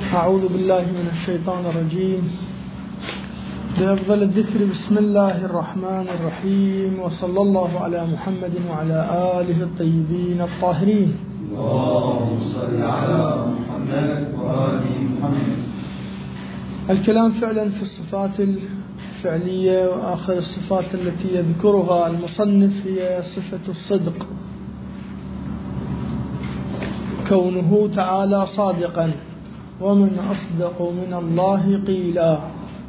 أعوذ بالله من الشيطان الرجيم. بأفضل الذكر بسم الله الرحمن الرحيم، وصلى الله على محمد وعلى آله الطيبين الطاهرين. اللهم صل على محمد وآل محمد. الكلام فعلا في الصفات الفعلية، وآخر الصفات التي يذكرها المصنف هي صفة الصدق، كونه تعالى صادقا، ومن أصدق من الله قيلا.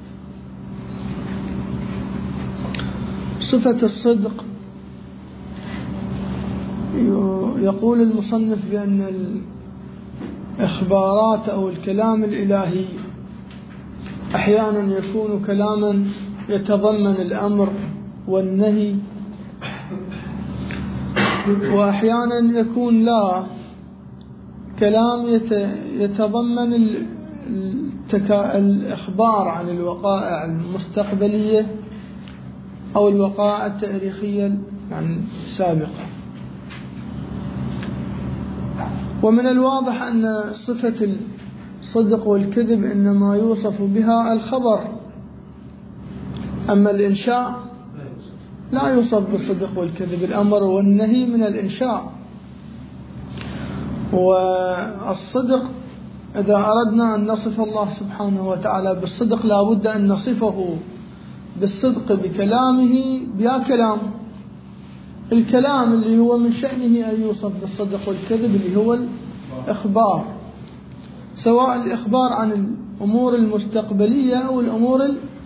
صفة الصدق يقول المصنف بأن الإخبارات أو الكلام الإلهي أحيانا يكون كلاما يتضمن الأمر والنهي، وأحيانا يكون لا، كلام يتضمن الإخبار عن الوقائع المستقبلية أو الوقائع التاريخية السابقة. ومن الواضح أن صفة الصدق والكذب إنما يوصف بها الخبر، أما الإنشاء لا يوصف بالصدق والكذب. الأمر والنهي من الإنشاء. والصدق إذا أردنا أن نصف الله سبحانه وتعالى بالصدق لا بد أن نصفه بالصدق بكلامه بيا كلام. الكلام اللي هو من شأنه أن يوصف بالصدق، والكذب اللي هو الإخبار، سواء الإخبار عن الأمور المستقبلية أو الأمور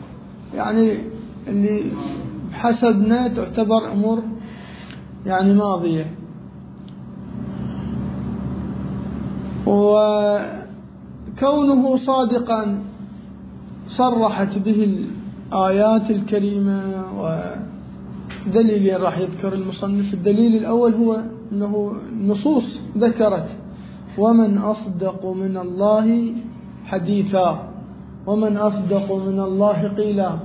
اللي حسبنا تعتبر أمور ماضية. وكونه صادقا صرحت به الآيات الكريمة، ودليل راح يذكر المصنف. الدليل الأول هو أنه نصوص ذكرت ومن أصدق من الله حديثا، ومن أصدق من الله قيلا.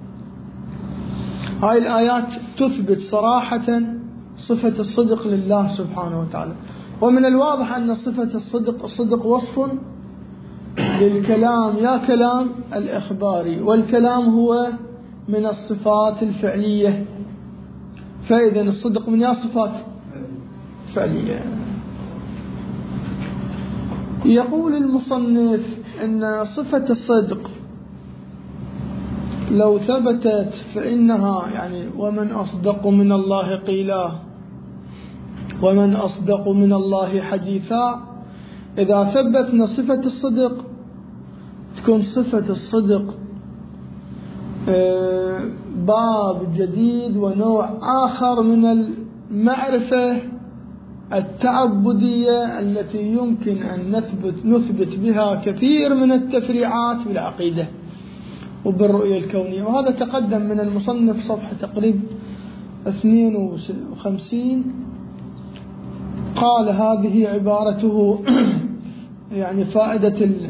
هاي الآيات تثبت صراحة صفة الصدق لله سبحانه وتعالى. ومن الواضح أن صفة الصدق وصف للكلام يا كلام الإخباري، والكلام هو من الصفات الفعلية، فإذا الصدق من صفات فعلية. يقول المصنف أن صفة الصدق لو ثبتت فإنها ومن أصدق من الله قيلا، ومن أصدق من الله حديثا. إذا ثبتنا صفة الصدق تكون صفة الصدق باب جديد ونوع آخر من المعرفة التعبدية التي يمكن أن نثبت بها كثير من التفريعات بالعقيدة وبالرؤية الكونية. وهذا تقدم من المصنف صفحة تقريبا 52. قال هذه عبارته فائدة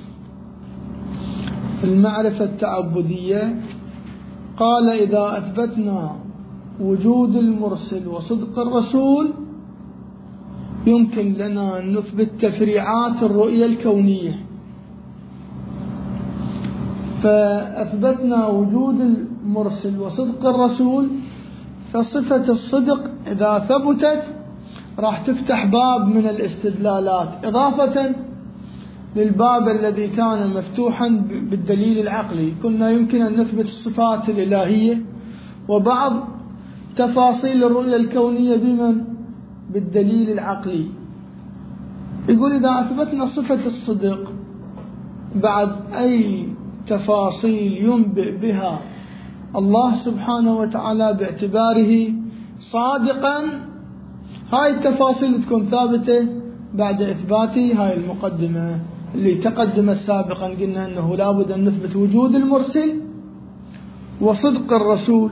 المعرفة التعبدية. قال إذا أثبتنا وجود المرسل وصدق الرسول يمكن لنا أن نثبت تفريعات الرؤية الكونية. فأثبتنا وجود المرسل وصدق الرسول، فصفة الصدق إذا ثبتت راح تفتح باب من الاستدلالات، إضافة للباب الذي كان مفتوحا بالدليل العقلي. كنا يمكن أن نثبت الصفات الإلهية وبعض تفاصيل الرؤية الكونية بالدليل العقلي. يقول إذا أثبتنا صفة الصدق بعد أي تفاصيل ينبئ بها الله سبحانه وتعالى باعتباره صادقا، هاي التفاصيل تكون ثابتة بعد إثبات هاي المقدمة اللي تقدمت سابقا. قلنا أنه لابد أن نثبت وجود المرسل وصدق الرسول.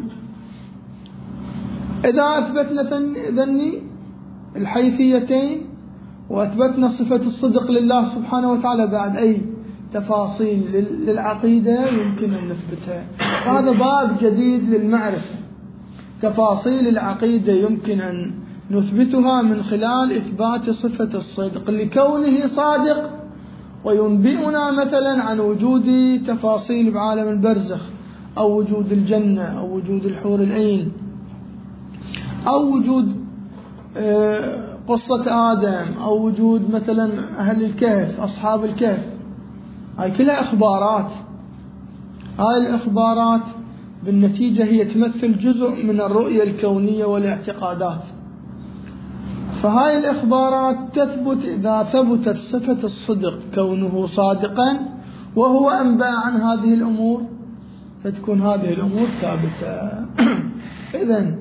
إذا أثبتنا ذني الحيثيتين وأثبتنا صفة الصدق لله سبحانه وتعالى بعد أي تفاصيل للعقيدة يمكن أن نثبتها. هذا باب جديد للمعرفة. تفاصيل العقيدة يمكن أن نثبتها من خلال إثبات صفة الصدق لكونه صادق وينبئنا مثلا عن وجود تفاصيل بعالم البرزخ، أو وجود الجنة، أو وجود الحور العين، أو وجود قصة آدم، أو وجود مثلا أهل الكهف، أصحاب الكهف. هاي كلها إخبارات. هاي الإخبارات بالنتيجة هي تمثل جزء من الرؤية الكونية والاعتقادات. فهاي الإخبارات تثبت إذا ثبتت صفة الصدق، كونه صادقا وهو أنبأ عن هذه الأمور، فتكون هذه الأمور ثابتة. إذن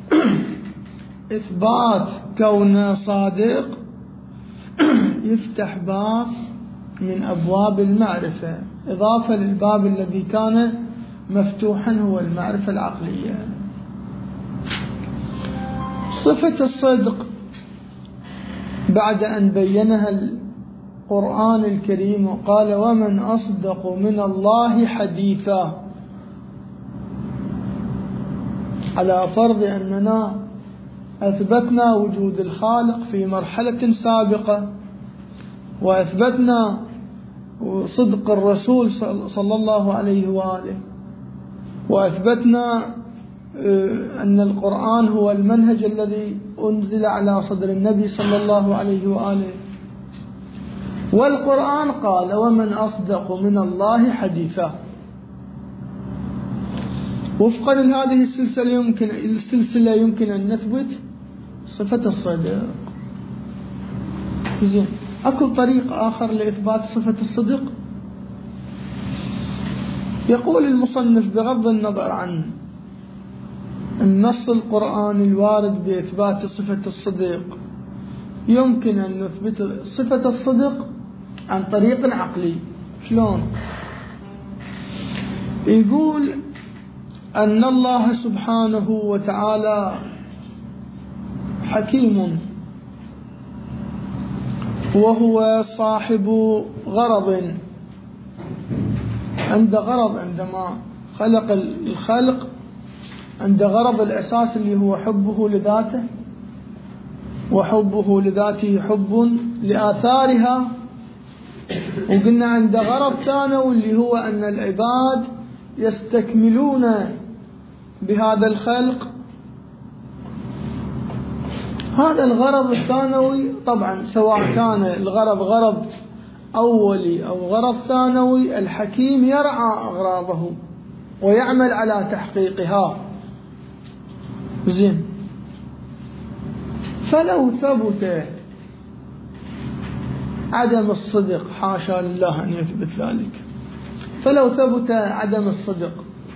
إثبات كونه صادق يفتح باب من أبواب المعرفة، إضافة للباب الذي كان مفتوحا هو المعرفة العقلية. صفة الصدق بعد أن بينها القرآن الكريم وقال ومن أصدق من الله حديثا، على فرض أننا أثبتنا وجود الخالق في مرحلة سابقة، وأثبتنا صدق الرسول صلى الله عليه وآله، وأثبتنا أن القرآن هو المنهج الذي أنزل على صدر النبي صلى الله عليه وآله، والقرآن قال ومن أصدق من الله حديثا. وفقا لهذه السلسلة يمكن أن نثبت صفة الصدق. زين، أكو طريق آخر لإثبات صفة الصدق. يقول المصنف بغض النظر عن النص القرآني الوارد بإثبات صفة الصدق، يمكن أن نثبت صفة الصدق عن طريق عقلي. شلون؟ يقول أن الله سبحانه وتعالى حكيم، وهو صاحب غرض، عند غرض، عندما خلق الخلق عند غرض الأساس اللي هو حبه لذاته، وحبه لذاته حب لآثارها. وقلنا عند غرض ثانوي اللي هو أن العباد يستكملون بهذا الخلق. هذا الغرض الثانوي طبعا سواء كان الغرض غرض أولي أو غرض ثانوي، الحكيم يرعى أغراضه ويعمل على تحقيقها. زين، فلو ثبت عدم الصدق، حاشا لله أن يثبت ذلك، فلو ثبت عدم الصدق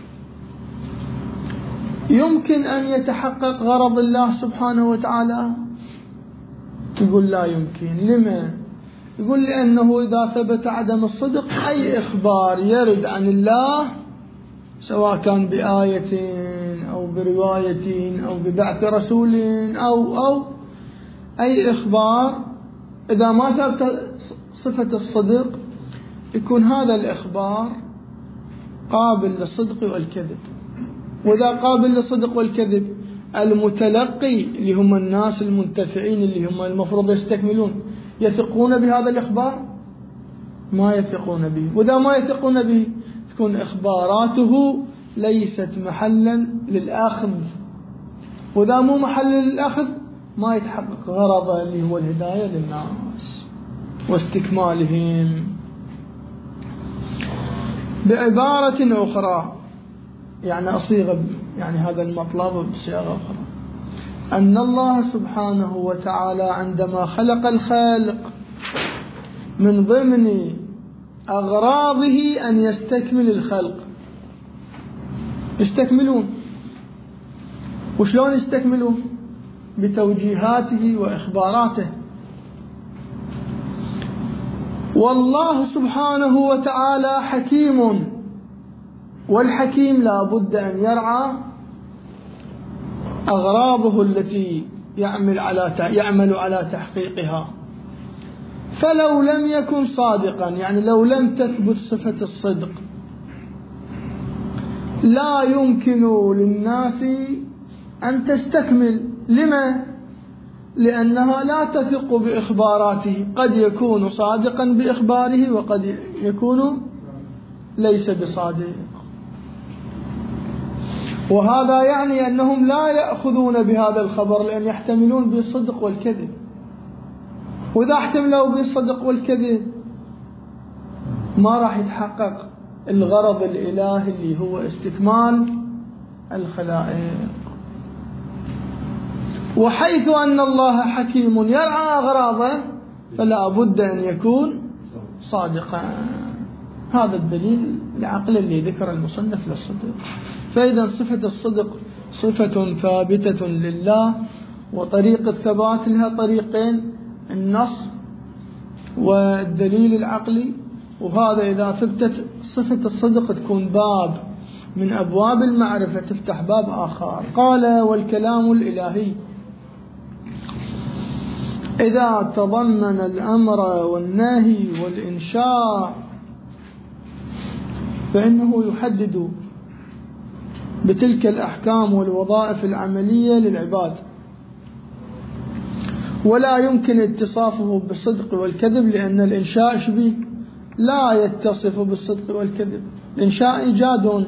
يمكن أن يتحقق غرض الله سبحانه وتعالى؟ يقول لا يمكن. لما؟ يقول لأنه إذا ثبت عدم الصدق أي إخبار يرد عن الله سواء كان بآية أو برواية أو ببعث رسول أو أي إخبار، إذا ما ثبت صفة الصدق يكون هذا الإخبار قابل للصدق والكذب. وإذا قابل للصدق والكذب، المتلقي اللي هم الناس المنتفعين اللي هم المفروض يستكملون يثقون بهذا الإخبار؟ ما يثقون به. وإذا ما يثقون به تكون إخباراته ليست محلا للأخذ، وإذا مو محل للأخذ ما يتحقق غرضه اللي هو الهداية للناس واستكمالهم. بعبارة أخرى، يعني أصيغ يعني هذا المطلب بصيغة أخرى، أن الله سبحانه وتعالى عندما خلق الخلق من ضمن أغراضه أن يستكمل الخلق. يستكملون، وشلون يستكملون؟ بتوجيهاته وإخباراته. والله سبحانه وتعالى حكيم، والحكيم لا بد أن يرعى أغراضه التي يعمل على تحقيقها. فلو لم يكن صادقا، يعني لو لم تثبت صفة الصدق، لا يمكن للناس أن تستكمل. لما؟ لأنها لا تثق بإخباراته، قد يكون صادقا بإخباره وقد يكون ليس بصادق، وهذا يعني أنهم لا يأخذون بهذا الخبر لأن يحتملون بالصدق والكذب، وإذا احتملوا بالصدق والكذب ما راح يتحقق الغرض الإلهي اللي هو استكمال الخلائق. وحيث أن الله حكيم يرعى أغراضه فلا بد أن يكون صادقا. هذا الدليل العقل اللي ذكر المصنف للصدق. فإذا صفة الصدق صفة ثابتة لله، وطريق الثبات لها طريقين: النص والدليل العقلي. وهذا إذا ثبتت صفة الصدق تكون باب من أبواب المعرفة، تفتح باب آخر. قال: والكلام الإلهي إذا تضمن الأمر والنهي والإنشاء فإنه يحدد بتلك الأحكام والوظائف العملية للعباد، ولا يمكن اتصافه بالصدق والكذب، لأن الإنشاء شبيه لا يتصف بالصدق والكذب. الإنشاء إيجاد،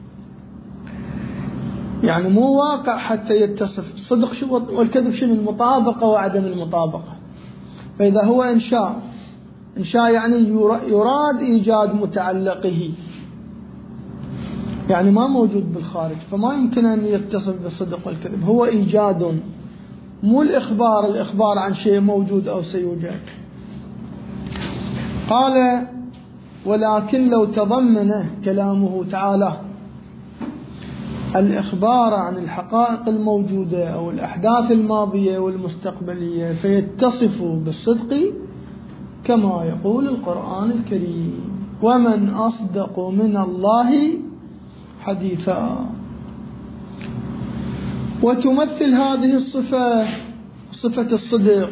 يعني مو واقع حتى يتصف. الصدق والكذب شنو؟ المطابقة وعدم المطابقة. فإذا هو إنشاء يعني يراد إيجاد متعلقه، يعني ما موجود بالخارج، فما يمكن أن يتصف بالصدق والكذب. هو إيجاد، مو الإخبار عن شيء موجود أو سيوجد. قال: ولكن لو تضمن كلامه تعالى الإخبار عن الحقائق الموجودة أو الأحداث الماضية والمستقبلية فيتصف بالصدق كما يقول القرآن الكريم: ومن أصدق من الله حديثا. وتمثل هذه الصفة، صفة الصدق،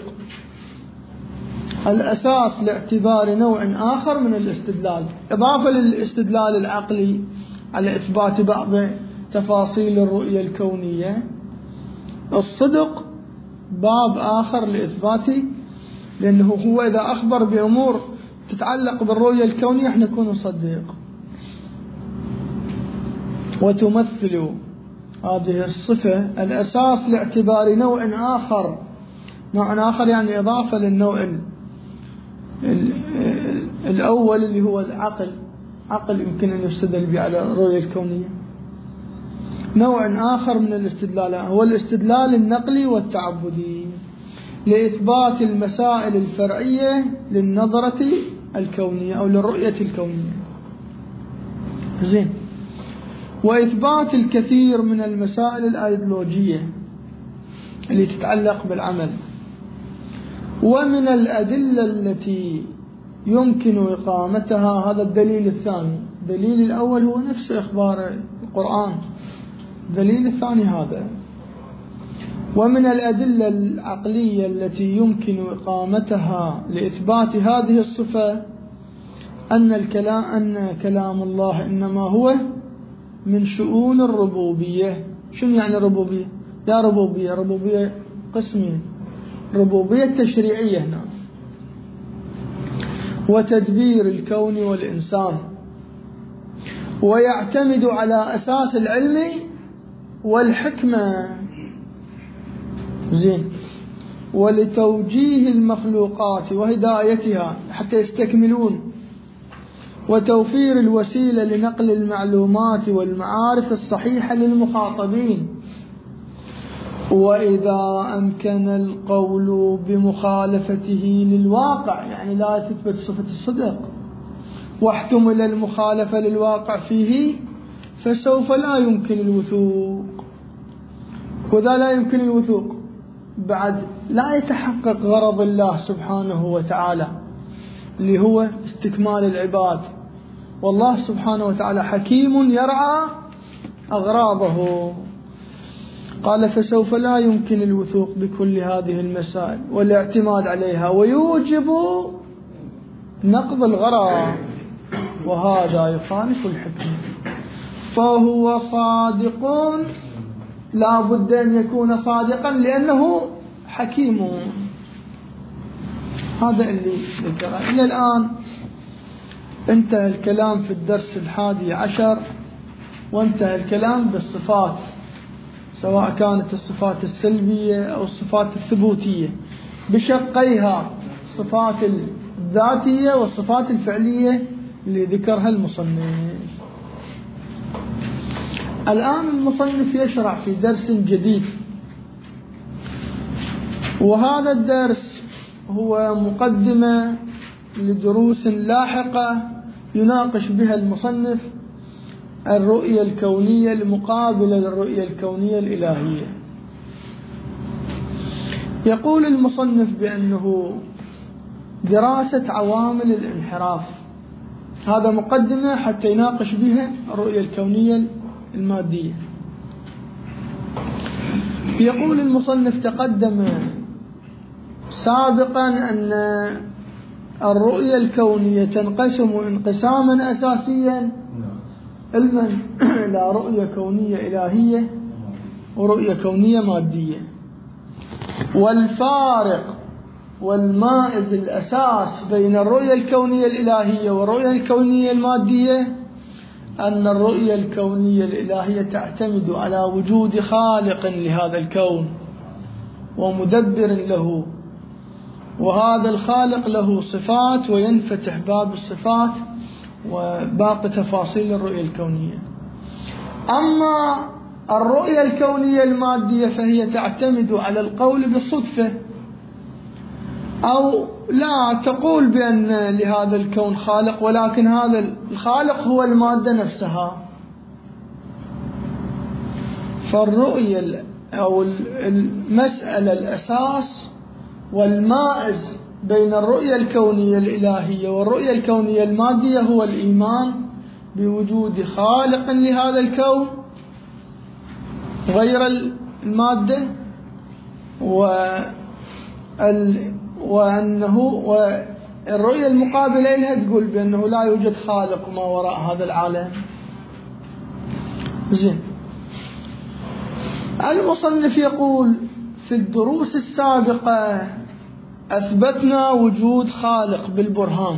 الأساس لاعتبار نوع آخر من الاستدلال، إضافة للاستدلال العقلي على إثبات بعض تفاصيل الرؤية الكونية. الصدق باب آخر لإثباته، لأنه هو إذا أخبر بأمور تتعلق بالرؤية الكونية احنا نكون نصدق. وتمثل هذه الصفة الأساس لاعتبار نوع آخر. نوع آخر يعني إضافة للنوع الأول اللي هو العقل. عقل يمكن أن يستدل به على الرؤية الكونية. نوع آخر من الاستدلال هو الاستدلال النقلي والتعبدي لإثبات المسائل الفرعية للنظرة الكونية أو للرؤية الكونية. زين. وإثبات الكثير من المسائل الأيديولوجية اللي تتعلق بالعمل. ومن الأدلة التي يمكن إقامتها، هذا الدليل الثاني. الدليل الأول هو نفس إخبار القرآن، الدليل الثاني هذا. ومن الأدلة العقلية التي يمكن إقامتها لإثبات هذه الصفة أن كلام الله إنما هو من شؤون الربوبية. شنو يعني الربوبية؟ يا ربوبية قسمين: ربوبية تشريعية هنا، وتدبير الكون والإنسان، ويعتمد على أساس العلم والحكمة. زين. ولتوجيه المخلوقات وهدايتها حتى يستكملون، وتوفير الوسيلة لنقل المعلومات والمعارف الصحيحة للمخاطبين. وإذا أمكن القول بمخالفته للواقع، يعني لا تثبت صفة الصدق، واحتمل المخالفة للواقع فيه، فسوف لا يمكن الوثوق. وإذا لا يمكن الوثوق بعد لا يتحقق غرض الله سبحانه وتعالى اللي هو استكمال العباد. والله سبحانه وتعالى حكيم يرعى أغراضه. قال: فسوف لا يمكن الوثوق بكل هذه المسائل والاعتماد عليها، ويوجب نقض الغرض، وهذا يخالف الحكمة. فهو صادق، لا بد أن يكون صادقا لأنه حكيمون. هذا اللي ذكره. إلى الآن انتهى الكلام في الدرس 11 وانتهى الكلام بالصفات، سواء كانت الصفات السلبية أو الصفات الثبوتية بشقيها، الصفات الذاتية والصفات الفعلية اللي ذكرها المصنف. الآن المصنف يشرع في درس جديد، وهذا الدرس هو مقدمة لدروس لاحقة يناقش بها المصنف الرؤية الكونية المقابلة للرؤية الكونية الإلهية. يقول المصنف بأنه دراسة عوامل الانحراف، هذا مقدمة حتى يناقش بها الرؤية الكونية المادية. يقول المصنف تقدم سابقا أن الرؤية الكونية تنقسم انقساما أساسيا إلى رؤية كونية إلهية ورؤية كونية مادية، والفارق والمائز الأساس بين الرؤية الكونية الإلهية والرؤية الكونية المادية أن الرؤية الكونية الإلهية تعتمد على وجود خالق لهذا الكون ومدبر له، وهذا الخالق له صفات وينفتح باب الصفات وباقي تفاصيل الرؤية الكونية. أما الرؤية الكونية المادية فهي تعتمد على القول بالصدفة، أو لا تقول بأن لهذا الكون خالق، ولكن هذا الخالق هو المادة نفسها. فالرؤية أو المسألة الأساس والمائز بين الرؤية الكونية الإلهية والرؤية الكونية المادية هو الإيمان بوجود خالق لهذا الكون غير المادة، وأنه والرؤية المقابلة لها تقول بأنه لا يوجد خالق ما وراء هذا العالم. زين. المصنف يقول في الدروس السابقة أثبتنا وجود خالق بالبرهان،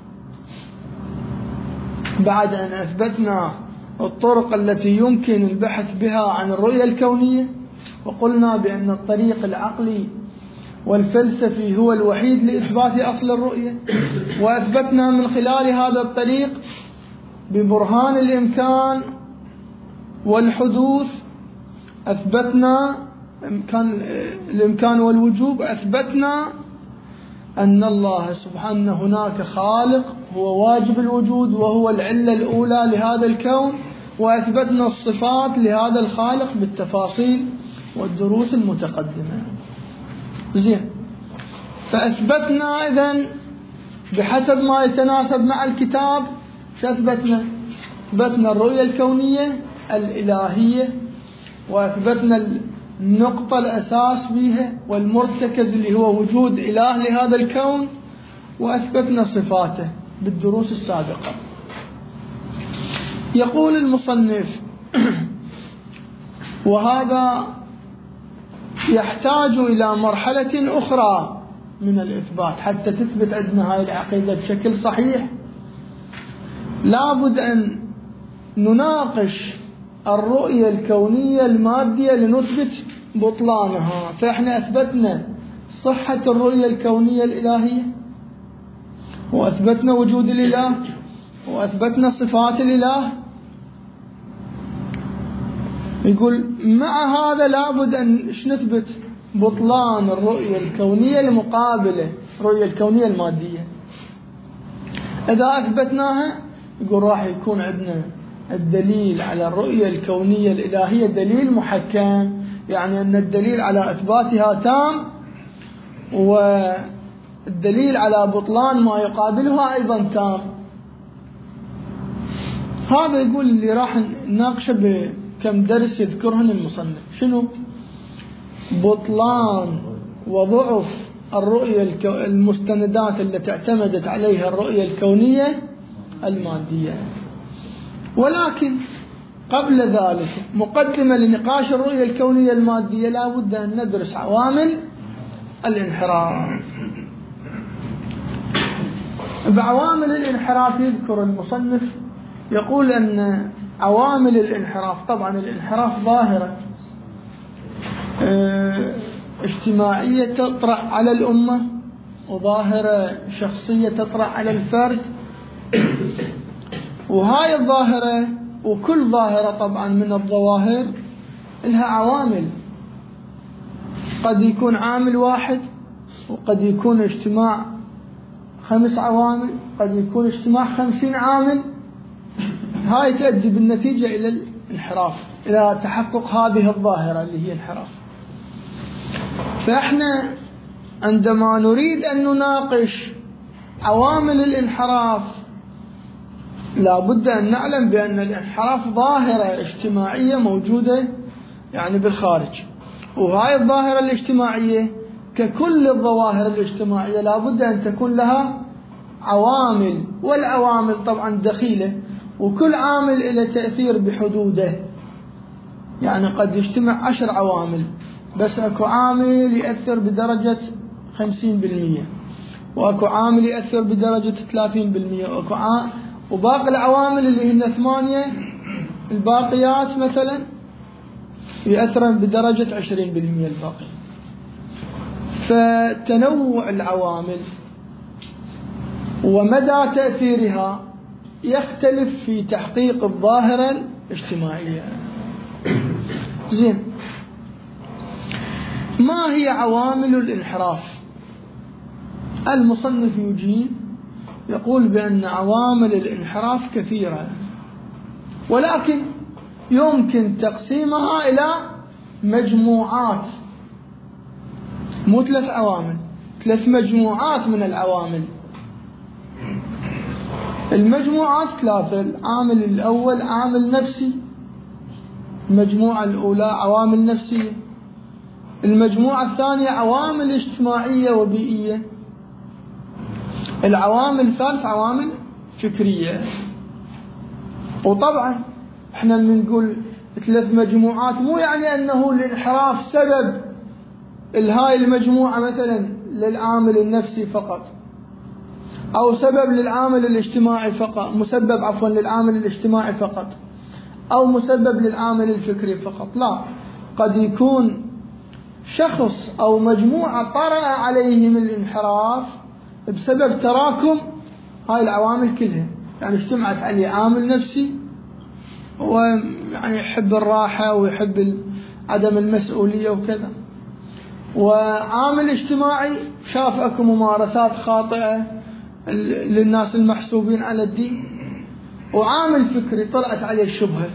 بعد أن أثبتنا الطرق التي يمكن البحث بها عن الرؤية الكونية، وقلنا بأن الطريق العقلي والفلسفي هو الوحيد لإثبات أصل الرؤية، وأثبتنا من خلال هذا الطريق ببرهان الإمكان والحدوث، أثبتنا الإمكان والوجوب، أثبتنا أن الله سبحانه هناك خالق هو واجب الوجود وهو العلة الأولى لهذا الكون، وأثبتنا الصفات لهذا الخالق بالتفاصيل والدروس المتقدمة. زين. فأثبتنا إذن بحسب ما يتناسب مع الكتاب. شو أثبتنا؟ أثبتنا الرؤية الكونية الإلهية، وأثبتنا النقطة الأساس بها والمرتكز اللي هو وجود إله لهذا الكون، وأثبتنا صفاته بالدروس السابقة. يقول المصنف وهذا يحتاج إلى مرحلة أخرى من الإثبات حتى تثبت عندنا هاي العقيدة بشكل صحيح. لابد أن نناقش الرؤية الكونية المادية لنثبت بطلانها. فإحنا أثبتنا صحة الرؤية الكونية الإلهية، وأثبتنا وجود الإله، وأثبتنا صفات الإله. يقول مع هذا لابد أن نثبت بطلان الرؤية الكونية المقابلة الرؤية الكونية المادية. إذا أثبتناها يقول راح يكون عندنا الدليل على الرؤية الكونية الإلهية دليل محكم، يعني أن الدليل على إثباتها تام، والدليل على بطلان ما يقابلها أيضا تام. هذا يقول اللي راح نناقشه بكم درس يذكرهن المصنف. شنو؟ بطلان وضعف الرؤية المستندات التي اعتمدت عليها الرؤية الكونية المادية. ولكن قبل ذلك مقدمة لنقاش الرؤية الكونية المادية لا بد أن ندرس عوامل الانحراف. بعوامل الانحراف يذكر المصنف، يقول أن عوامل الانحراف، طبعا الانحراف ظاهرة اجتماعية تطرأ على الأمة، وظاهرة شخصية تطرأ على الفرد، وهاي الظاهرة وكل ظاهرة طبعا من الظواهر لها عوامل، قد يكون عامل واحد، وقد يكون اجتماع 5 عوامل، قد يكون اجتماع 50 عامل. هاي تؤدي بالنتيجة إلى الانحراف، إلى تحقق هذه الظاهرة اللي هي انحراف. فإحنا عندما نريد أن نناقش عوامل الانحراف لا بد أن نعلم بأن الانحراف ظاهرة اجتماعية موجودة يعني بالخارج، وهاي الظاهرة الاجتماعية ككل الظواهر الاجتماعية لا بد أن تكون لها عوامل، والعوامل طبعا دخيلة، وكل عامل له تأثير بحدوده. يعني قد يجتمع 10 عوامل، بس أكو عامل يأثر بدرجة 50%، وأكو عامل يأثر بدرجة 30%، وباقي العوامل اللي هن 8 الباقيات مثلا يأثرن بدرجة 20% الباقي. فتنوع العوامل ومدى تأثيرها يختلف في تحقيق الظاهرة الاجتماعية. زين، ما هي عوامل الانحراف؟ المصنف يجيب يقول بأن عوامل الانحراف كثيرة، ولكن يمكن تقسيمها إلى مجموعات، مو 3 عوامل، 3 مجموعات من العوامل. المجموعات 3: العامل الأول عامل نفسي، المجموعة الأولى عوامل نفسية، المجموعة الثانية عوامل اجتماعية وبيئية، العوامل الثالث عوامل فكرية. وطبعا احنا بنقول 3 مجموعات مو يعني أنه الانحراف سبب هاي المجموعة مثلا للعامل النفسي فقط، أو سبب للعامل الاجتماعي فقط، مسبب عفوا للعامل الاجتماعي فقط، أو مسبب للعامل الفكري فقط. لا، قد يكون شخص أو مجموعة طرأ عليهم الانحراف بسبب تراكم هاي العوامل كلها. يعني اجتمعت عليه عامل نفسي، ويعني يحب الراحة ويحب عدم المسؤولية وكذا، وعامل اجتماعي شاف اكو ممارسات خاطئة للناس المحسوبين على الدين، وعامل فكري طلعت عليه الشبهة،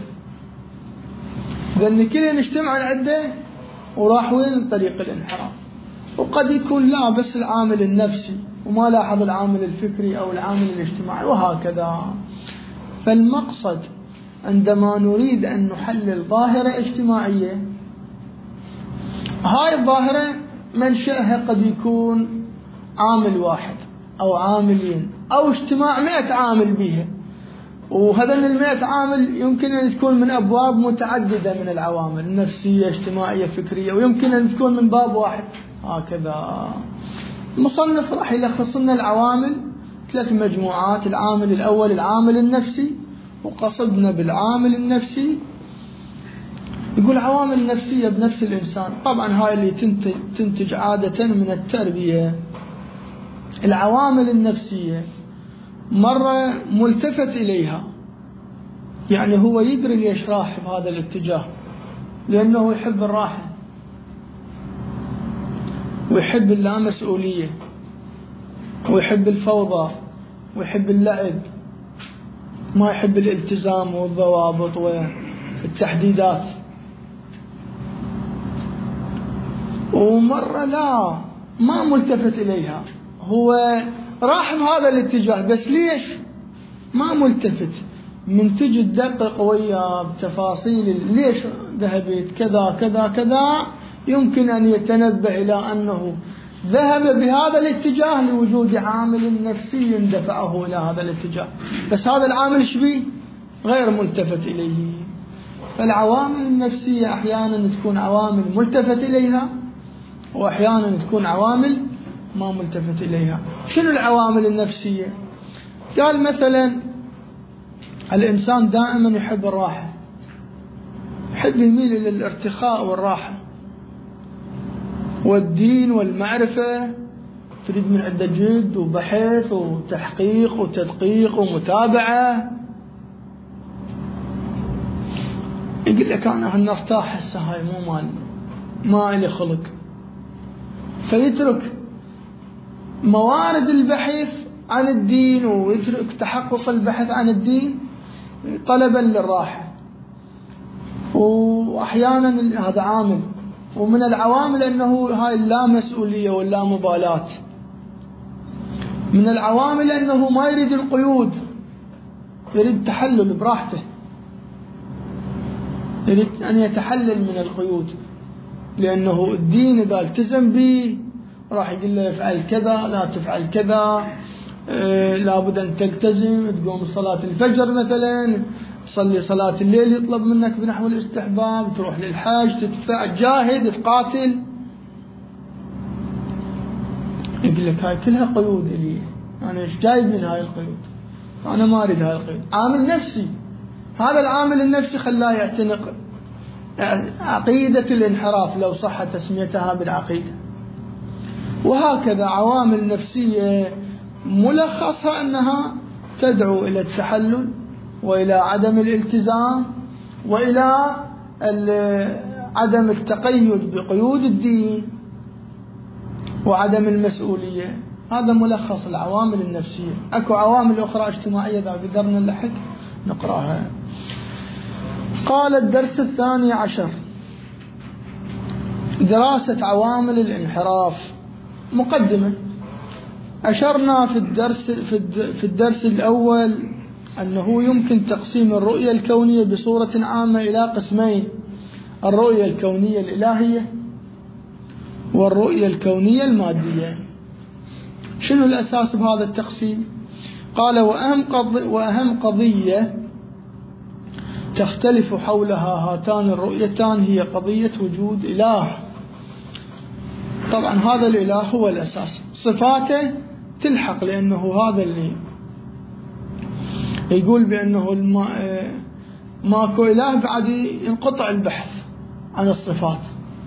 لأن كلهم اجتمعوا عنده وراح وين طريق الانحراف. وقد يكون لا بس العامل النفسي وما لاحظ العامل الفكري أو العامل الاجتماعي، وهكذا. فالمقصد عندما نريد أن نحلل ظاهرة اجتماعية، هاي الظاهرة منشأها قد يكون عامل واحد أو عاملين، أو اجتماع 100 عامل بها، وهذا 100 عامل يمكن أن تكون من أبواب متعددة من العوامل، نفسية اجتماعية فكرية، ويمكن أن تكون من باب واحد. هكذا المصنف راح يلخص لنا العوامل 3 مجموعات: العامل الأول العامل النفسي، وقصدنا بالعامل النفسي يقول عوامل نفسية بنفس الإنسان، طبعا هاي اللي تنتج عادة من التربية. العوامل النفسية مرة ملتفت إليها، يعني هو يدري ليش راح بهذا الاتجاه، لأنه يحب الراحة ويحب اللامسؤولية ويحب الفوضى ويحب اللعب، ما يحب الالتزام والضوابط والتحديدات. ومرة لا، ما ملتفت إليها، هو راح بهذا الاتجاه، بس ليش ما ملتفت؟ من تجي تدقق وياه بتفاصيل ليش ذهبت كذا كذا كذا، يمكن أن يتنبه إلى أنه ذهب بهذا الاتجاه لوجود عامل نفسي دفعه إلى هذا الاتجاه، بس هذا العامل شبيه غير ملتفت إليه. فالعوامل النفسية أحيانا تكون عوامل ملتفت إليها، وأحيانا تكون عوامل ما ملتفت إليها. شنو العوامل النفسية؟ قال مثلا الإنسان دائما يحب الراحة، يحب يميل إلى الارتخاء والراحة، والدين والمعرفة تريد من عنده جد وبحث وتحقيق وتدقيق ومتابعة. يقول لك أنا هنرتاح هسه، هاي مو مال، ما إلي خلق، فيترك موارد البحث عن الدين ويترك تحقق البحث عن الدين طلبا للراحة. وأحيانا هذا عامل، ومن العوامل أنه هاي اللا مسؤولية واللا مبالاة. من العوامل أنه ما يريد القيود، يريد التحلل براحته، يريد أن يتحلل من القيود، لأنه الدين إذا التزم به راح يقول له افعل كذا، لا تفعل كذا، لابد أن تلتزم، تقوم صلاة الفجر مثلا، تصلي صلاة الليل يطلب منك بنحو الاستحباب، تروح للحج، تدفع، تجاهد، تقاتل. يقول لك هاي كلها قيود إلي، أنا إيش جايب من هاي القيود؟ أنا ما أريد هاي القيود. عامل نفسي، هذا العامل النفسي خلاه يعتنق عقيدة الانحراف لو صح تسميتها بالعقيدة. وهكذا عوامل نفسية ملخصها أنها تدعو إلى التحلل وإلى عدم الالتزام وإلى عدم التقيد بقيود الدين وعدم المسؤولية. هذا ملخص العوامل النفسية. أكو عوامل أخرى اجتماعية إذا قدرنا نلحق نقرأها. قال الدرس 12 دراسة عوامل الانحراف. مقدمة. أشرنا في الدرس الأول أنه يمكن تقسيم الرؤية الكونية بصورة عامة إلى قسمين: الرؤية الكونية الإلهية والرؤية الكونية المادية. شنو الأساس بهذا التقسيم؟ قال وأهم قضية تختلف حولها هاتان الرؤيتان هي قضية وجود إله. طبعا هذا الإله هو الأساس، صفاته تلحق، لأنه هذا اللي يقول بأنه ماكو إله بعد ينقطع البحث عن الصفات.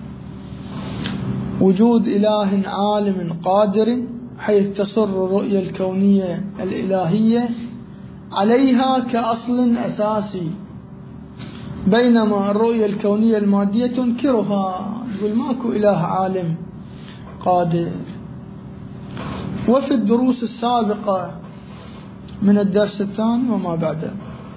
وجود إله عالم قادر حيث تصر الرؤية الكونية الإلهية عليها كأصل أساسي، بينما الرؤية الكونية المادية تنكرها، يقول ماكو إله عالم قادر. وفي الدروس السابقة من الدرس الثاني وما بعده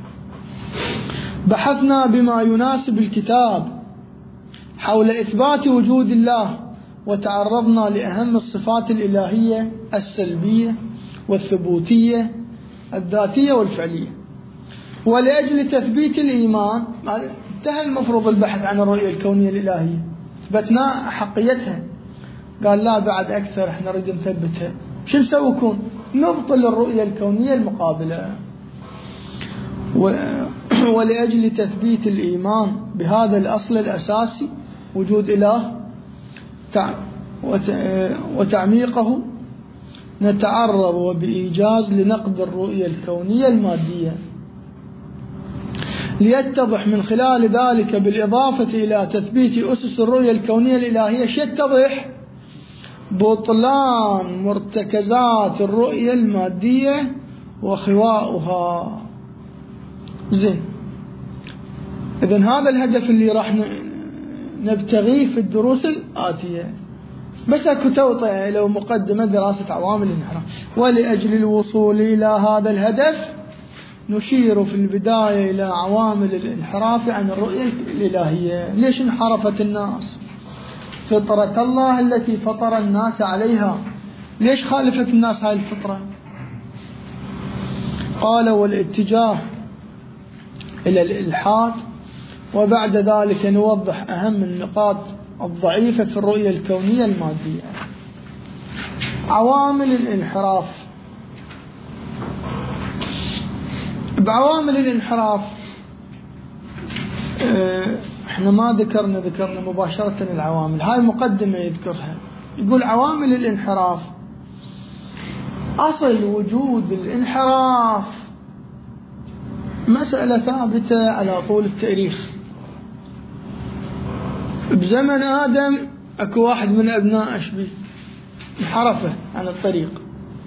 بحثنا بما يناسب الكتاب حول إثبات وجود الله، وتعرضنا لأهم الصفات الإلهية السلبية والثبوتية الذاتية والفعلية. ولأجل تثبيت الإيمان انتهى المفروض البحث عن الرؤية الكونية الإلهية، ثبتنا حقيتها. قال لا بعد أكثر، احنا نريد نثبتها. شو نسويكم؟ نبطل الرؤية الكونية المقابلة. ولأجل تثبيت الإيمان بهذا الأصل الأساسي وجود إله وتعميقه نتعرض وبإيجاز لنقد الرؤية الكونية المادية، ليتضح من خلال ذلك بالإضافة إلى تثبيت أسس الرؤية الكونية الإلهية يتضح بطلان مرتكزات الرؤية المادية وخواؤها. زين، إذن هذا الهدف اللي راح نبتغيه في الدروس الآتية. بس أكو توطئة لو مقدمة دراسة عوامل الانحراف. ولأجل الوصول إلى هذا الهدف نشير في البداية إلى عوامل الانحراف عن الرؤية الإلهية. ليش انحرفت الناس؟ فطرة الله التي فطر الناس عليها، ليش خالفت الناس هاي الفطرة؟ قال والاتجاه إلى الإلحاد. وبعد ذلك نوضح أهم النقاط الضعيفة في الرؤية الكونية المادية. عوامل الانحراف. بعوامل الانحراف احنا ما ذكرنا مباشرة العوامل، هاي مقدمة يذكرها. يقول عوامل الانحراف: أصل وجود الانحراف مسألة ثابتة على طول التاريخ. بزمن آدم اكو واحد من أبناء أشبي انحرفه عن الطريق،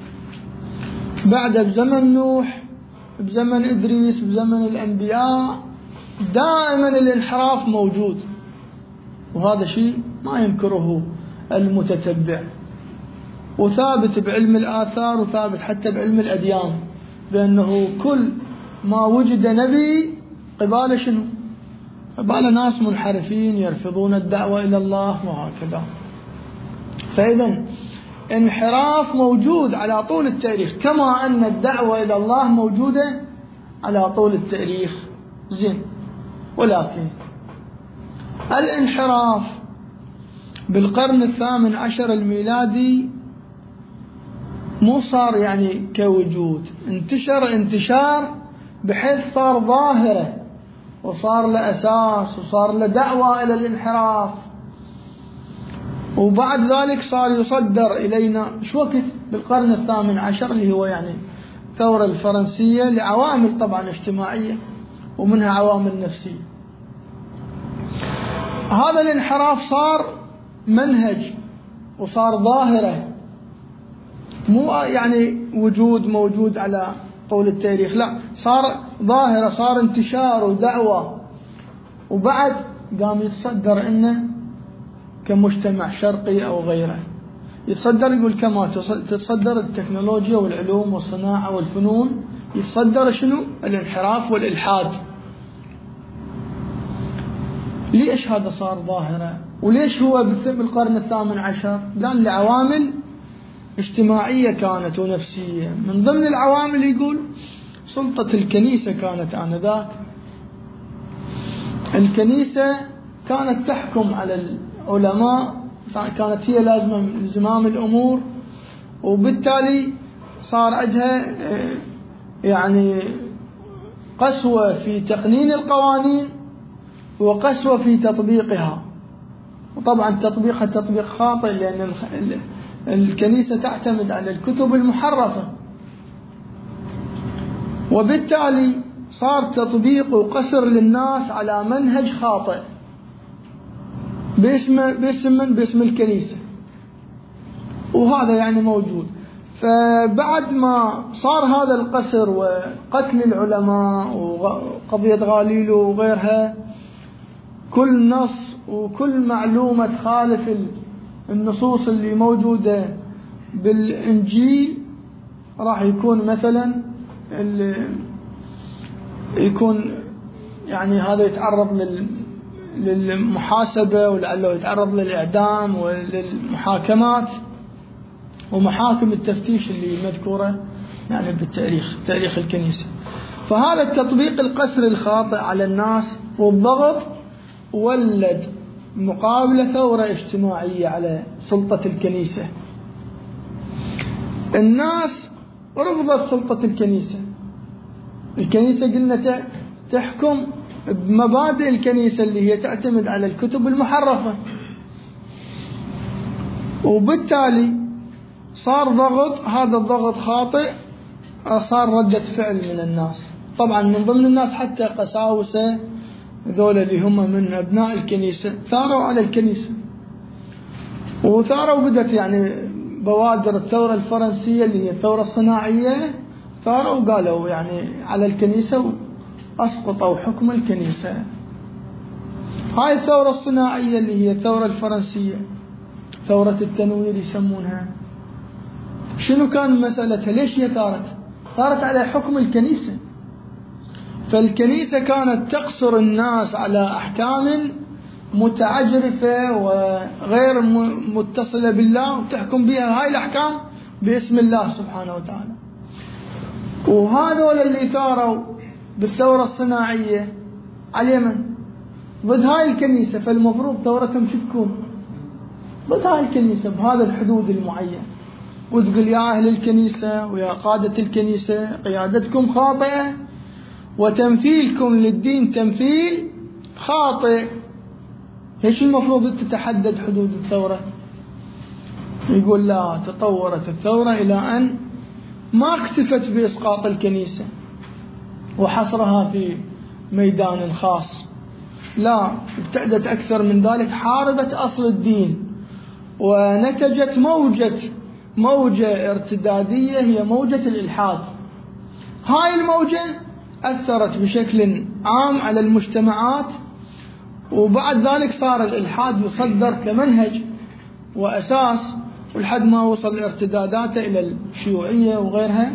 بعد بزمن نوح، بزمن إدريس، بزمن الأنبياء، دائما الانحراف موجود، وهذا شيء ما ينكره المتتبع، وثابت بعلم الآثار وثابت حتى بعلم الأديان، بأنه كل ما وجد نبي قبال شنو؟ قبال ناس منحرفين يرفضون الدعوة إلى الله وهكذا. فإذا انحراف موجود على طول التاريخ، كما أن الدعوة إلى الله موجودة على طول التاريخ. زين، ولكن الانحراف بالقرن 18 الميلادي مو صار يعني كوجود، انتشار بحيث صار ظاهرة وصار له أساس وصار له دعوة إلى الانحراف، وبعد ذلك صار يصدر إلينا شو وقت بالقرن 18 اللي هو يعني الثورة الفرنسية، لعوامل طبعا اجتماعية ومنها عوامل نفسية. هذا الانحراف صار منهج وصار ظاهرة، مو يعني وجود موجود على طول التاريخ، لا، صار ظاهرة، صار انتشار ودعوة، وبعد قام يتصدر إنه كمجتمع شرقي أو غيره، يتصدر، يقول كما تتصدر التكنولوجيا والعلوم والصناعة والفنون، يتصدر شنو؟ الانحراف والإلحاد. ليش هذا صار ظاهرة؟ وليش هو بالقرن 18؟ لأن لعوامل اجتماعية كانت ونفسية. من ضمن العوامل يقول سلطة الكنيسة كانت آنذاك، الكنيسة كانت تحكم على العلماء، كانت هي لازمة زمام الأمور، وبالتالي صار عندها يعني قسوة في تقنين القوانين وقسوة في تطبيقها، وطبعا تطبيقها تطبيق خاطئ، لأن الكنيسة تعتمد على الكتب المحرفة، وبالتالي صار تطبيق وقسر للناس على منهج خاطئ باسم الكنيسة، وهذا يعني موجود. فبعد ما صار هذا القسر وقتل العلماء وقضية غاليلو وغيرها، كل نص وكل معلومة تخالف النصوص اللي موجودة بالإنجيل راح يكون مثلا يكون يعني هذا يتعرض للمحاسبة، ولعله يتعرض للإعدام وللمحاكمات ومحاكم التفتيش اللي مذكورة يعني بالتاريخ، تاريخ الكنيسة. فهذا التطبيق القسري الخاطئ على الناس والضغط ولد مقابلة ثورة اجتماعية على سلطة الكنيسة. الناس رفضت سلطة الكنيسة. الكنيسة قلنا تحكم بمبادئ الكنيسة اللي هي تعتمد على الكتب المحرفة، وبالتالي صار ضغط، هذا الضغط خاطئ، صار ردة فعل من الناس. طبعا من ضمن الناس حتى قساوسة ذولا اللي هم من أبناء الكنيسة ثاروا على الكنيسة، وثاروا بدت يعني بوادر الثورة الفرنسية اللي هي الثورة الصناعية، ثاروا وقالوا يعني على الكنيسة وأسقطوا حكم الكنيسة. هاي الثورة الصناعية اللي هي الثورة الفرنسية، ثورة التنوير يسمونها، شنو كان مسألتها؟ ليش هي ثارت على حكم الكنيسة. فالكنيسة كانت تقصر الناس على أحكام متعجرفة وغير متصلة بالله، وتحكم بها هاي الأحكام باسم الله سبحانه وتعالى. وهذول اللي ثاروا بالثورة الصناعية على اليمن ضد هاي الكنيسة، فالمفروض ثورتهم شو تكون؟ ضد هاي الكنيسة بهذا الحدود المعين، وتقول يا أهل الكنيسة ويا قادة الكنيسة قيادتكم خاطئة، وتمثيلكم للدين تمثيل خاطئ، ايش المفروض تتحدد حدود الثورة؟ يقول لا، تطورت الثورة إلى أن ما اكتفت بإسقاط الكنيسة وحصرها في ميدان خاص، لا، ابتعدت أكثر من ذلك، حاربت أصل الدين، ونتجت موجة ارتدادية هي موجة الإلحاد. هاي الموجة أثرت بشكل عام على المجتمعات، وبعد ذلك صار الإلحاد يصدر كمنهج وأساس، ولحد ما وصل ارتداداته إلى الشيوعية وغيرها،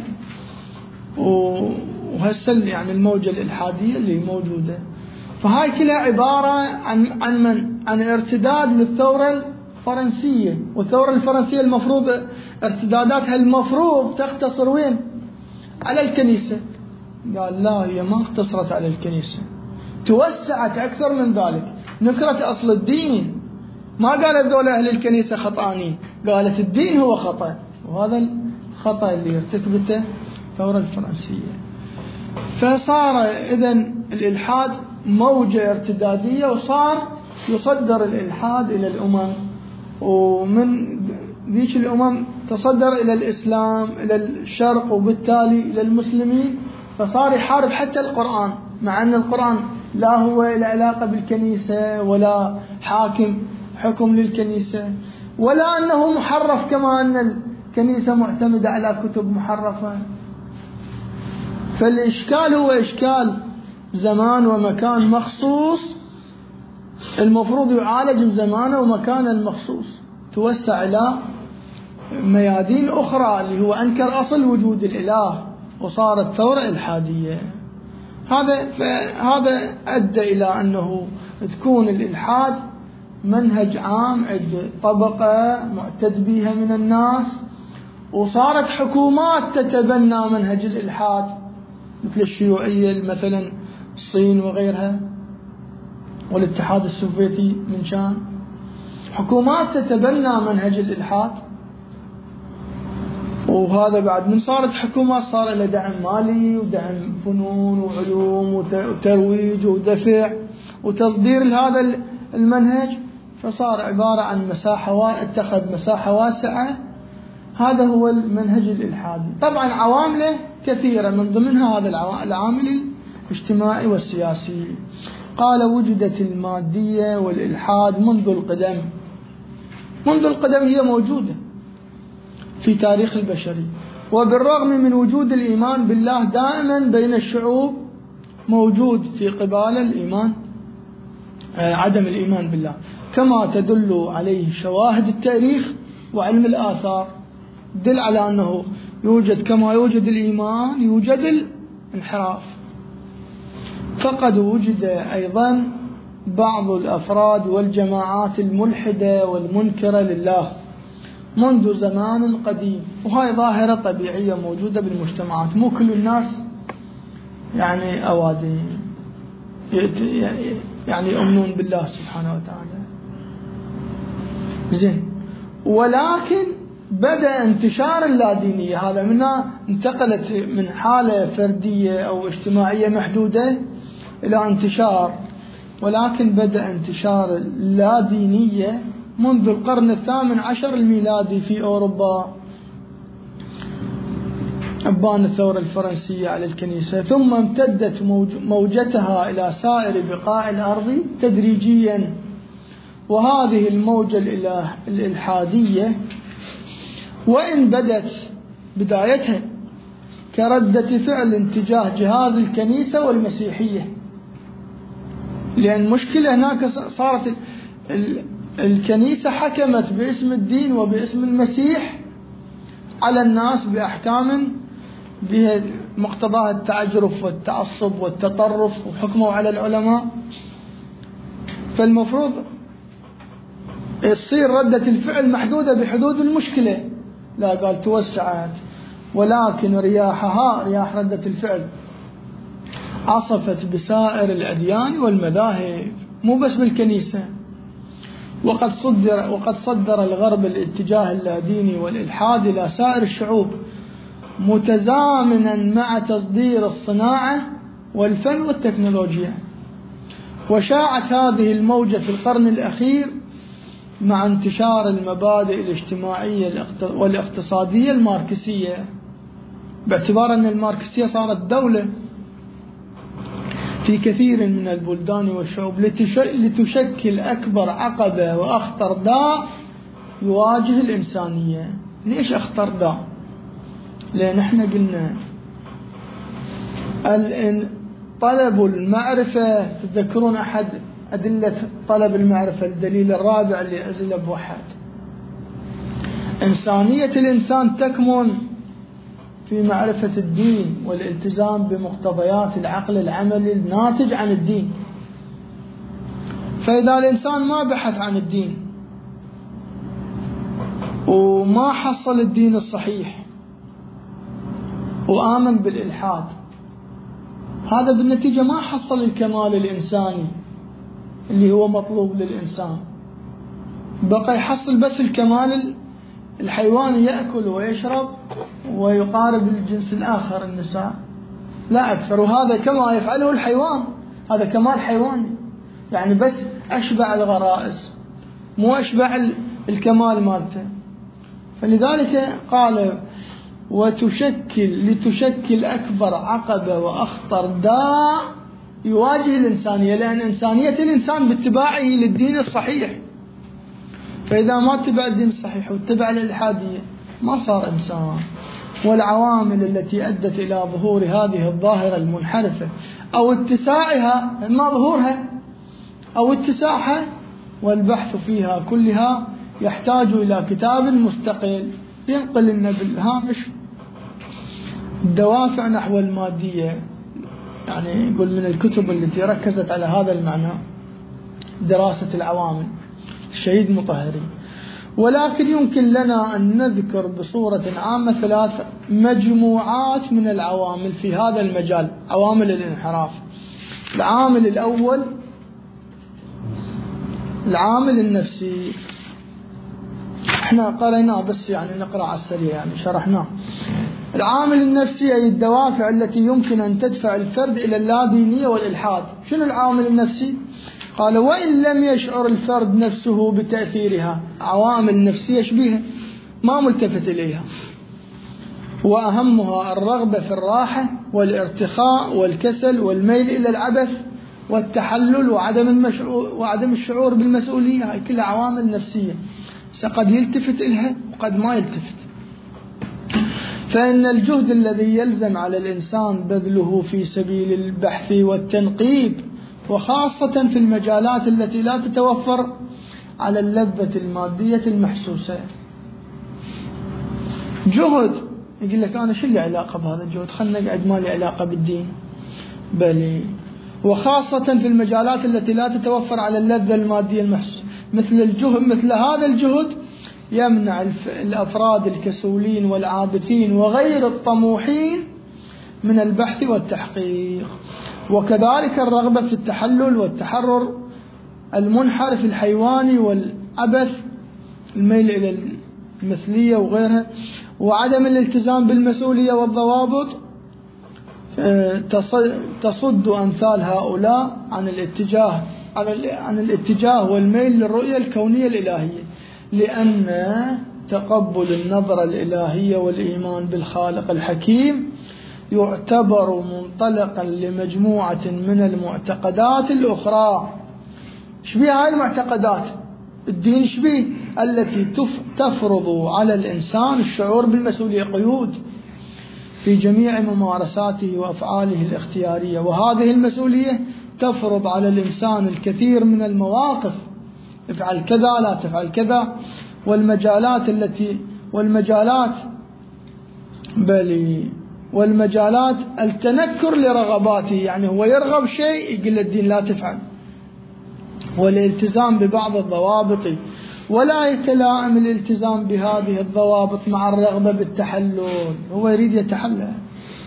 وهسه يعني الموجة الإلحادية اللي موجودة. فهاي كلها عبارة عن ارتداد للثورة الفرنسية. والثورة الفرنسية المفروض ارتداداتها المفروض تقتصر وين؟ على الكنيسة. قال لا، هي ما اقتصرت على الكنيسة، توسعت أكثر من ذلك، نكرت أصل الدين. ما قالت دولة أهل الكنيسة خطأنين، قالت الدين هو خطأ، وهذا الخطأ اللي ارتكبته الثورة الفرنسية. فصار إذن الإلحاد موجة ارتدادية، وصار يصدر الإلحاد إلى الأمم، ومن ذيك الأمم تصدر إلى الإسلام، إلى الشرق، وبالتالي إلى المسلمين. فصار يحارب حتى القرآن، مع أن القرآن لا هو له علاقة بالكنيسة، ولا حكم للكنيسة، ولا أنه محرف كما أن الكنيسة معتمدة على كتب محرفة. فالإشكال هو إشكال زمان ومكان مخصوص، المفروض يعالج بزمانه ومكانه المخصوص، توسع إلى ميادين أخرى اللي هو أنكر أصل وجود الإله، وصارت ثورة إلحادية. هذا أدى إلى أنه تكون الإلحاد منهج عام عند طبقة معتد بها من الناس، وصارت حكومات تتبنى منهج الإلحاد مثل الشيوعية مثلا الصين وغيرها، والاتحاد السوفيتي من شان، حكومات تتبنى منهج الإلحاد. وهذا بعد من صارت حكومات صار له دعم مالي ودعم فنون وعلوم وترويج ودفع وتصدير لهذا المنهج، فصار عبارة عن اتخذ مساحة واسعة. هذا هو المنهج الإلحادي. طبعا عوامله كثيرة، من ضمنها هذا العامل الاجتماعي والسياسي. قال وجدت المادية والإلحاد منذ القدم هي موجودة في تاريخ البشرية، وبالرغم من وجود الإيمان بالله دائما بين الشعوب موجود في قبال الإيمان عدم الإيمان بالله، كما تدل عليه شواهد التاريخ وعلم الآثار، دل على أنه يوجد كما يوجد الإيمان يوجد الانحراف. فقد وجد أيضا بعض الأفراد والجماعات الملحدة والمنكرة لله منذ زمان قديم، وهي ظاهرة طبيعية موجودة بالمجتمعات. مو كل الناس يعني أوادي يعني يؤمنون بالله سبحانه وتعالى، زين. ولكن بدأ انتشار اللادينية، هذا منها انتقلت من حالة فردية أو اجتماعية محدودة إلى انتشار، ولكن بدأ انتشار اللادينية منذ القرن ال18 الميلادي في أوروبا، أبان الثورة الفرنسية على الكنيسة، ثم امتدت موجتها إلى سائر بقاع الأرض تدريجيا. وهذه الموجة الإلحادية وإن بدت بدايتها كردة فعل تجاه جهاز الكنيسة والمسيحية، لأن مشكلة هناك صارت الكنيسة حكمت باسم الدين وباسم المسيح على الناس بأحكام بها مقتضاها التعجرف والتعصب والتطرف، وحكموا على العلماء. فالمفروض تصير ردة الفعل محدودة بحدود المشكلة، لا قال توسعت، ولكن رياح ردة الفعل عصفت بسائر الأديان والمذاهب، مو بس بالكنيسة. وقد صدر الغرب الاتجاه اللاديني والإلحاد إلى سائر الشعوب متزامنا مع تصدير الصناعة والفن والتكنولوجيا. وشاعت هذه الموجة في القرن الأخير مع انتشار المبادئ الاجتماعية والاقتصادية الماركسية، باعتبار أن الماركسية صارت دولة في كثير من البلدان والشعوب، لتشكل أكبر عقبة وأخطر داء يواجه الإنسانية. ليش أخطر داء؟ لأن احنا قلنا طلب المعرفة، تذكرون أحد أدلة طلب المعرفة الدليل الرابع اللي أزل بوحد، إنسانية الإنسان تكمن في معرفة الدين والالتزام بمقتضيات العقل العملي الناتج عن الدين. فإذا الإنسان ما بحث عن الدين وما حصل الدين الصحيح وآمن بالإلحاد، هذا بالنتيجة ما حصل الكمال الإنساني اللي هو مطلوب للإنسان، بقى يحصل بس الكمال الحيواني، يأكل ويشرب ويقارب الجنس الآخر النساء لا أكثر. وهذا كما يفعله الحيوان، هذا كمال حيواني، يعني بس أشبع الغرائز مو أشبع الكمال مالته. فلذلك قال لتشكل أكبر عقبة وأخطر داء يواجه الإنسانية، لأن إنسانية الإنسان باتباعه للدين الصحيح. فإذا ما اتبع الدين الصحيح واتبع الإلحادية ما صار إنسان. والعوامل التي أدت إلى ظهور هذه الظاهرة المنحرفة أو اتساعها، إما ظهورها أو اتساعها، والبحث فيها كلها يحتاج إلى كتاب مستقل ينقل لنا بالهامش الدوافع نحو المادية، يعني يقول من الكتب التي ركزت على هذا المعنى دراسة العوامل الشهيد مطهري. ولكن يمكن لنا أن نذكر بصورة عامة 3 مجموعات من العوامل في هذا المجال، عوامل الانحراف. العامل الأول العامل النفسي، احنا قرأناه بس يعني نقرأ على السريع، يعني شرحناه. العامل النفسي أي الدوافع التي يمكن أن تدفع الفرد إلى اللادينية والإلحاد. شنو العامل النفسي؟ قال وإن لم يشعر الفرد نفسه بتأثيرها، عوامل نفسية شبيهة ما ملتفت إليها، وأهمها الرغبة في الراحة والارتخاء والكسل والميل إلى العبث والتحلل وعدم الشعور بالمسؤولية. هاي كلها عوامل نفسية، قد يلتفت إلها وقد ما يلتفت. فإن الجهد الذي يلزم على الإنسان بذله في سبيل البحث والتنقيب، وخاصة في المجالات التي لا تتوفر على اللذة المادية المحسوسة، جهد يقول لك أنا شو اللي علاقة بهذا الجهد، خلنا نقعد ما لي علاقة بالدين، بل وخاصة في المجالات التي لا تتوفر على اللذة المادية المحسوسة، مثل هذا الجهد يمنع الأفراد الكسولين والعابثين وغير الطموحين من البحث والتحقيق. وكذلك الرغبة في التحلل والتحرر المنحرف الحيواني والعبث، الميل إلى المثلية وغيرها، وعدم الالتزام بالمسؤولية والضوابط، تصد أمثال هؤلاء عن الاتجاه والميل للرؤية الكونية الإلهية، لأن تقبل النظرة الإلهية والإيمان بالخالق الحكيم يعتبر منطلقا لمجموعة من المعتقدات الأخرى. شبيه هاي المعتقدات؟ الدين شبيه؟ التي تفرض على الإنسان الشعور بالمسؤولية، قيود في جميع ممارساته وأفعاله الاختيارية، وهذه المسؤولية تفرض على الإنسان الكثير من المواقف، افعل كذا لا تفعل كذا، والمجالات التنكر لرغباته، يعني هو يرغب شيء يقول الدين لا تفعل، والالتزام ببعض الضوابط، ولا يتلائم الالتزام بهذه الضوابط مع الرغبة بالتحلل، هو يريد يتحلل.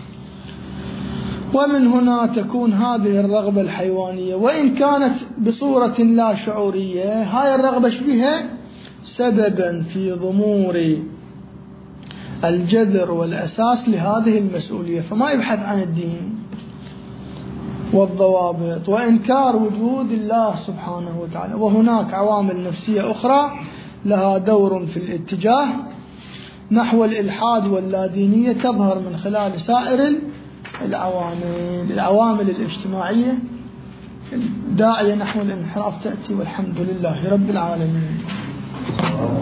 ومن هنا تكون هذه الرغبة الحيوانية وإن كانت بصورة لا شعورية، هاي الرغبة شبيها سببا في ضمور الجذر والأساس لهذه المسؤولية، فما يبحث عن الدين. والضوابط وإنكار وجود الله سبحانه وتعالى. وهناك عوامل نفسية أخرى لها دور في الاتجاه نحو الإلحاد واللادينية تظهر من خلال سائر العوامل الاجتماعية الداعية نحو الانحراف تأتي، والحمد لله رب العالمين.